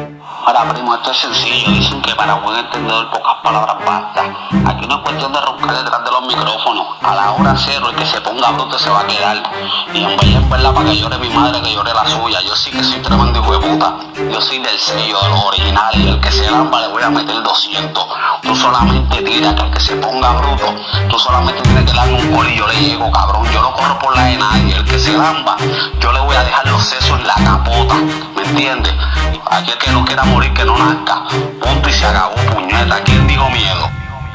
Ahora, primo, esto es sencillo. Dicen que para buen entendedor pocas palabras bastan. Aquí no es cuestión de roncar detrás de los micrófonos. A la hora cero, el que se ponga bruto se va a quedar. Y en verdad, para que llore mi madre, que llore la suya. Yo sí que soy tremendo hijo de puta. Yo soy del sello, de los originales. Y el que se lamba le voy a meter 200. Tú solamente tira, que el que se ponga bruto, tú solamente tienes que darme un gol y yo le llego, cabrón. Yo no corro por la de nadie. El que se lamba, yo le voy a dejar los sesos en la capota. ¿Me entiendes? Aquí el que no quiera morir, que no nazca. Punto y se acabó, puñeta. ¿Quién digo miedo?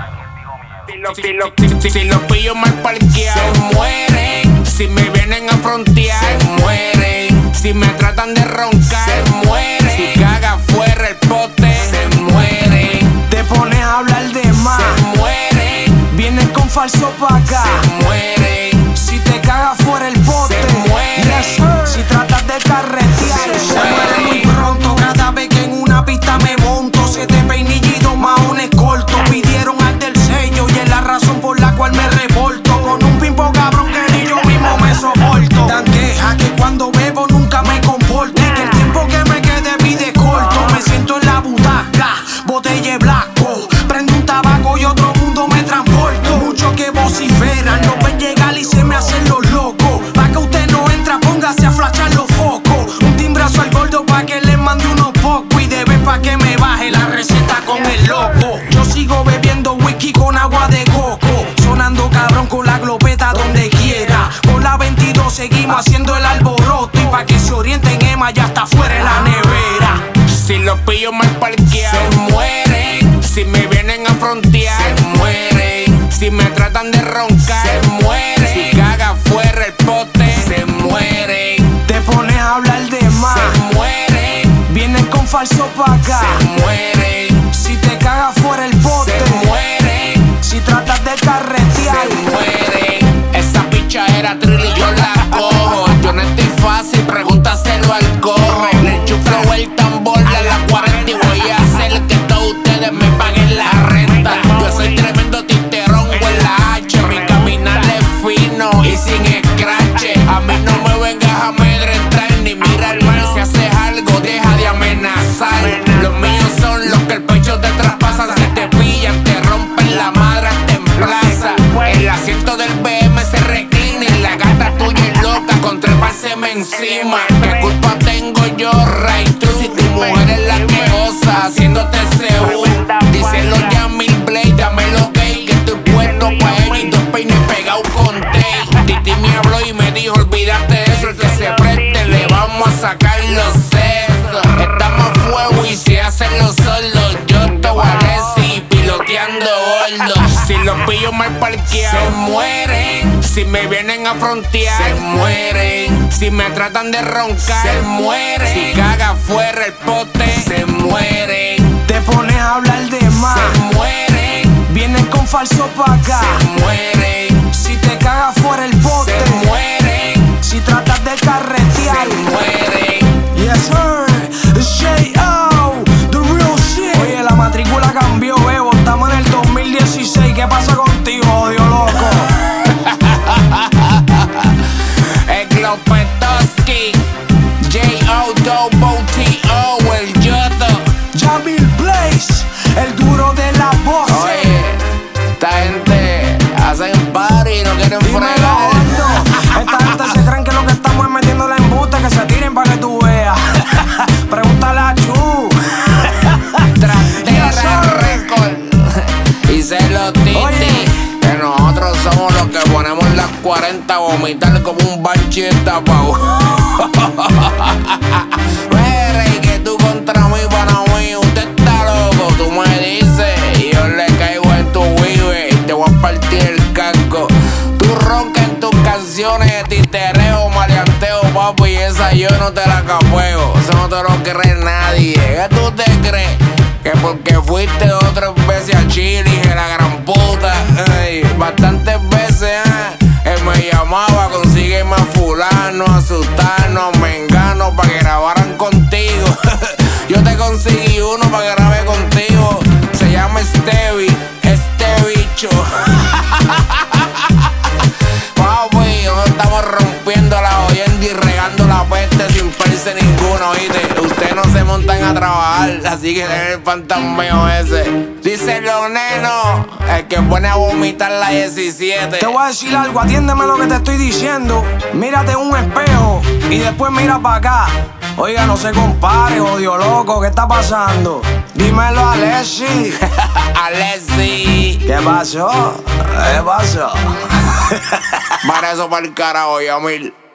Si los pillo mal parqueados, se mueren. Si me vienen a frontear, se mueren. Si me tratan de roncar, se mueren. Si caga fuera el pote, se mueren. Te pones a hablar de más, se mueren. vienes con falso pa' acá, Se mueren. si te cagas fuera el bote, Se mueren. yes, sir. Si tratas de carretear, se muere muy pronto. Cada vez que en una pista me monto, 7 peinillitos, maones cortos. Pidieron al del sello y es la razón por la cual me revolto. Con un pimpo cabrón que ni yo mismo me soporto. Tan queja que cuando bebo nunca me comporto. Y que el tiempo que me quede pide corto. Me siento en la butaca, botella de blanco. Prendo un tabaco y otro mundo me transporto. Muchos que vociferan, no ven llegar y se me hacen los locos. Pa' que usted no entra, póngase a flashar los focos. Un timbrazo al gordo pa' que le mande unos pocos. Y debe pa' que me baje la receta con el loco. Yo sigo bebiendo whisky con agua de coco. Sonando cabrón con la glopeta donde quiera. Por la 22 seguimos haciendo el alboroto. Y pa' que se orienten, Emma ya está fuera de la nevera. Si los pillo mal parqueados, se mueren. Si me vienen a frontear, se mueren. Si me tratan de roncar, se mueren. Si caga fuera el pote, se mueren. Te pones a hablar de más, Se mueren. vienen con falso pa' acá, Se mueren. si te cagas fuera el bote, Se mueren. si tratas de carretear, Se mueren. Esa picha era trill y yo la cojo. Yo no estoy fácil, pregúntaselo al cojo. Le enchuflo el tambor a la 40 y voy a hacer que todos ustedes me paguen la renta. Yo soy tremendo titerón con la H. Mi caminar es fino y sin escrache. A mí no me vengas a amedrentar ni mira el mal. Si haces algo, deja de amenazar. Los míos son los que el pecho te traspasan. Si te pillan, te rompen la madre hasta en plaza. El asiento del BM se reclina y la gata tuya es loca con trepárseme encima. ¿Qué culpa tengo yo, Ray? Tú si tu mujer es la que osa haciéndote CU. Díselo ya Mil Blade, dámelo gay, que estoy puesto pa' ella y 2 peines pegados con tape. Titi me habló y me dijo, olvídate de eso, el que se preste le vamos a sacar los sesos. Estamos a fuego y se hacen los solos. Yo estoy Alessi piloteando gordo. Si los pillo mal parqueados, se mueren. Si me vienen a frontear, se mueren. Si me tratan de roncar, se mueren. Si caga fuera el pote, se mueren. te pones a hablar de más, Se mueren. vienen con falso pa' acá, Se mueren. si te cagas fuera el bote, Se mueren. si tratas de carretear, Se mueren. yes sir, it's J.O., the real shit. Oye, la matrícula cambió, Bebo, estamos en el 2016, ¿qué pasa contigo, odio loco? El Glopetoski, J.O.T.O. el Yoto. Jamil Blaze, el duro de la voz. Oye, esta gente hacen party y no quieren Dímelo, fregar. gordo. Esta gente se creen que lo que estamos es metiendo la embuste, que se tiren para que tú veas. Pregúntale a Chu. Trastera Record y se lo titi. Oye. Que nosotros somos los que ponemos las 40 a vomitar como un banshee tapado. Mira, y que tú contra mí, para mí, usted está loco. Tú me dices y yo le caigo en tu vive y te voy a partir el casco. Tú roncas en tus canciones de titereo, maleanteo, papi, y esa yo no te la capeo. Eso no te lo cree nadie. ¿Qué tú te crees? Que porque fuiste 2 o 3 veces a Chile, que la gran puta. Ay, bastantes veces, él me llamaba, consígueme a fulano, a sultano, a mengano, pa' que grabaran contigo. Yo te conseguí uno pa' que grabe contigo. Se llama Stevie, este bicho. Papi, nosotros estamos rompiendo la oyenda y regando la peste sin perse ninguno, ¿oíste? Usted no no se montan a trabajar, así que den el fantasmeo ese. Dice los nenos, el que pone a vomitar la 17. Te voy a decir algo, atiéndeme lo que te estoy diciendo. Mírate en un espejo y después mira para acá. Oiga, no se compare, odio loco, ¿qué está pasando? Dímelo a Alessi. Alessi. ¿Qué pasó? ¿Qué pasó? Para eso para el carajo, Yamil.